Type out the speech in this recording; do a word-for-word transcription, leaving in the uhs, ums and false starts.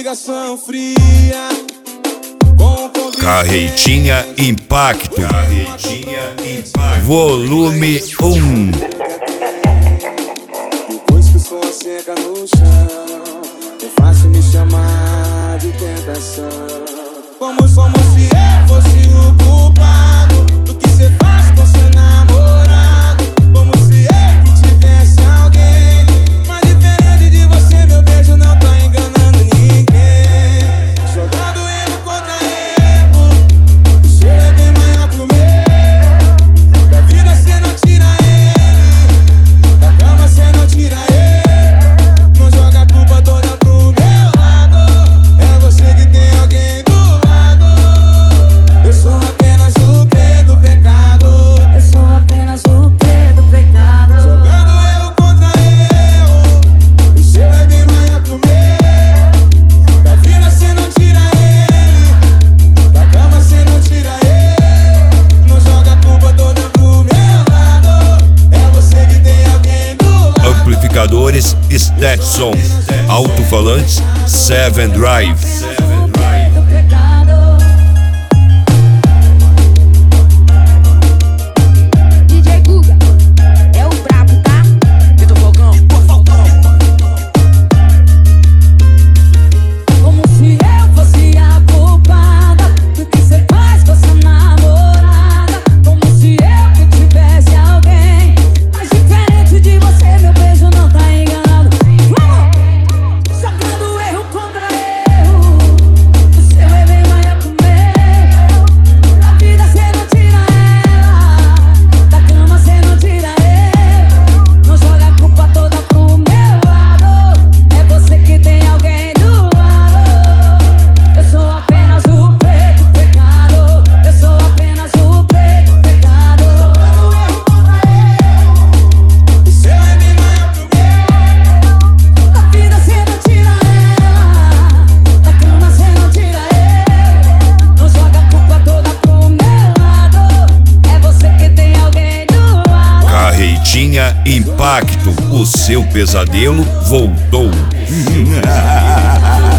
ligação fria com convite. Carretinha Impacto. Carretinha Impacto. Volume um. Depois que o som seca no chão, é fácil me chamar de tentação. Como, como se eu fosse o culpado do que cê faz com seu namorado. Como se eu que tivesse alguém, mas diferente de você, meu beijo não tá enganando ninguém. Jogando erro contra erro, o seu é bem maior que o meu. Da vida cê não tira ele, da cama cê não tira ele. Não joga a culpa toda pro meu lado, é você que tem alguém do lado. Eu sou apenas o pé do pecado, Eu sou apenas o pé do pecado. jogando erro contra erro, o seu é bem maior que o meu. Da vida cê não tira ele, da cama cê não tira ele. Não joga a culpa toda pro meu lado, é você que tem alguém do lado. Amplificadores Stetson. Alto-falantes Seven Drive. Do pecado. D J Guga é o brabo, tá? Vitor Falcão, Como se eu fosse a culpada do que cê faz com sua namorada. Como se eu que tivesse alguém, mas diferente de você, meu beijo não tá enganado. Vamos! Jogando erro contra erro, o seu é bem maior que o meu. Da vida cê não tira ela, da cama cê não tira ele. Não joga a culpa toda pro meu lado, é você que tem alguém do lado. Eu sou apenas o preto pecado, eu sou apenas o preto pecado. Jogando erro contra erro, O seu é bem maior que o meu. da vida cê não tira ela, da cama cê não tira ele. Não joga a culpa toda pro meu lado, é você que tem alguém do lado. Carretinha Impacto. O seu pesadelo voltou.